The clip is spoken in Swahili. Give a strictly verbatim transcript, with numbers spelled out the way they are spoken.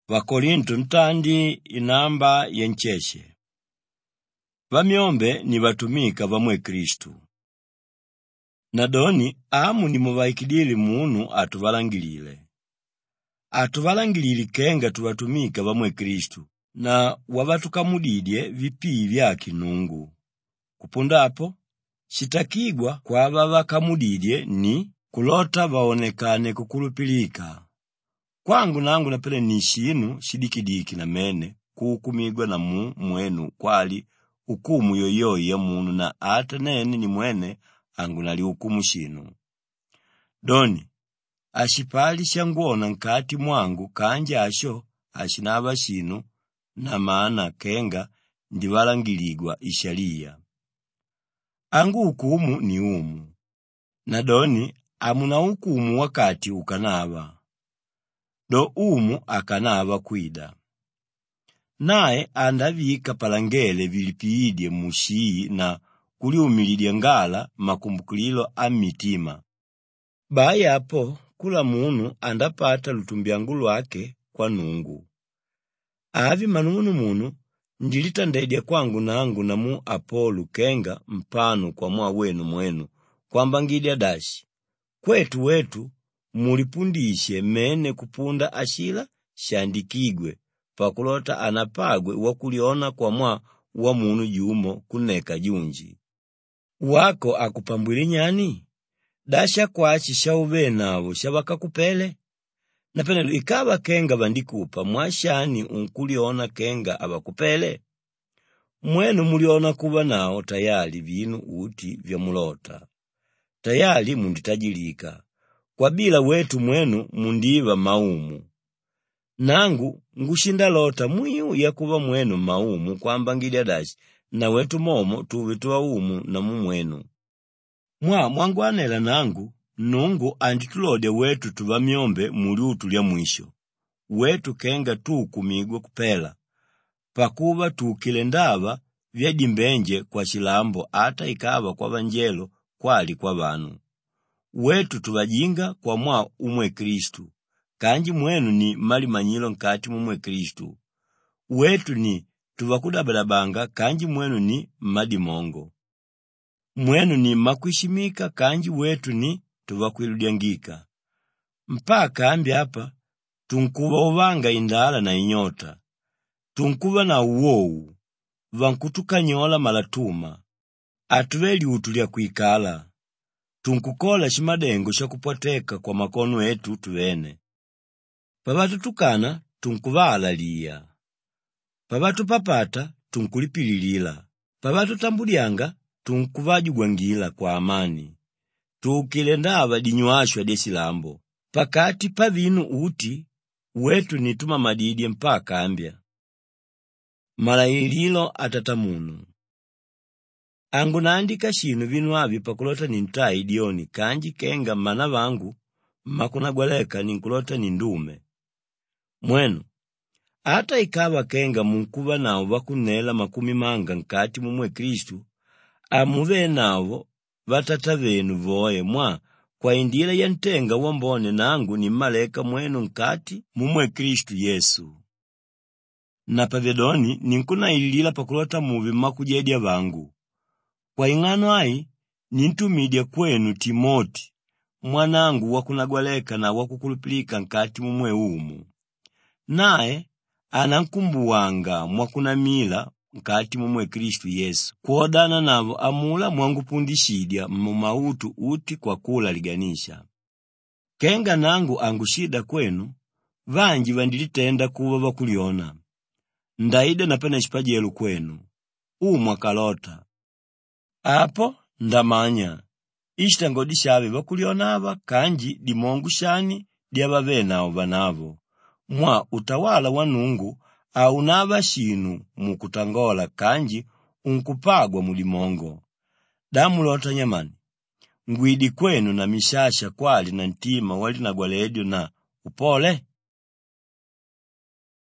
Vakorinto ntandi inamba yencheshe. Vamyombe ni vatumika vamwe Kristu. Nadoni amu ni muvaikidili munu atuvalangilile. Atuvalangilile kenga tuvatumika vamwe Kristu na wavatukamudidye vipii vya kinungu. Kupundapo, shitakigwa kwa vavakamudidye ni kulota vaonekane kukulupilika. Kwangu nangu napele ni shinu shidikidiki na mene kuhukumigwa na mu mwenu kwali hukumu yoyoyi ya munu na ata nene ni mwene angu nali hukumu shinu. Doni, ashipali shanguona nkati mwangu kanje asho ashinava shinu na maana kenga ndivalangiligwa ishalia. Angu hukumu ni umu. Nadoni amuna hukumu wakati ukanava. Do umu akanava kwida. Nae andavika palangele vilipiidye mushii na kuliumilidye ngala makumbukulilo amitima. Baya apo kula munu andapata lutumbiangu lwake kwa nungu. Avi manunu munu ndilitandedye kwangu nangu na mu Apolo kenga mpanu kwa mwa wenu mwenu kwamba ngidya dashi. Kwetu wetu mulipundishe mene kupunda ashila shandikigwe pakulota anapagwe wakuliona kwa mwa wa munu jumo kuneka junji. Wako akupambwili nyani? Dasha kwachi shauve navo shabaka kupele? Na penelo ikaba kenga bandikupa mwashani unkuliona kenga abakupele? Mwenu muliona kuba nao tayali vinu uti vya mulota. Tayali munditajilika. Kwa bila wetu mwenu mundiva maumu. Nangu ngushinda lota mwiu ya kuba mwenu maumu kwa mbangidya dashi na wetu momo tuvitua umu na mwenu. Mwa mwanguanela nangu nungu anditulode wetu tuvamyombe muli utulya mwisho. Wetu kenga tukumigwe kupela. Pakuba tukile ndava vyadimbenje kwa shilambo ata ikava kwa vanjelo kwali kwa vanu. Wetu tuvajinga kwa mwa umwe Kristu. Kanji mwenu ni mali manyilo nkati mumwe Kristu. Wetu ni tuvakudabadabanga kanji mwenu ni madimongo. Mwenu ni makuishimika kanji wetu ni tuvakwiludyangika. Mpaka ambi hapa tunkuba uvanga indala na inyota. Tunkuba na uwowu. Vankutukanyola malatuma. Atuveli utulya kuikala. Tunkukola shimadengo shakupoteka kwa makono etu tuwene. Pavatutukana tunkuvala liya. Pavatupapata tunkulipililila. Pavatutambulianga tunkuvajugwangila kwa amani. Tukile ndava dinyuashwa desilambo. Pakati pavinu uti wetu nituma madidye mpaka ambya. Malaililo atatamunu. Angu naandika shinu vinu avi pakulota nintai dioni kanji kenga mana vangu makunagwaleka ninkulota nindume. Mwenu, ata ikava kenga munkuva nao vakunela makumi manga nkati mumwe Kristu, amuve nao vatata venu voye mwa kwa indila ya ntenga wambone nangu ni maleka mwenu nkati mumwe Kristu Yesu. Na pavedoni ninkuna ilila pakulota muvi makujedya vangu. Kwa ingano ai, nintumidya kwenu Timoti, mwanangu wakunagwaleka na wakukulupilika nkati mumwe umu. Nae, anankumbuwanga mwakunamila nkati mumwe Kristu Yesu. Kuodana navo amula mwangupundishidya mumautu uti kwa kula liganisha. Kenga nangu angushida kwenu, vanji vandilitenda kuwa vakuliona. Ndaide napena shipajelu kwenu, umwa kalota. Apo ndamanya, ishita ngodi shave vakulionava kanji dimongu shani diaba venao vanavo. Mwa utawala wanungu au nava shinu mukutangola kanji unkupagwa mulimongo. Damu lota nyamani, ngwidi kwenu na mishasha kwali na ntima wali na gwaledio na upole.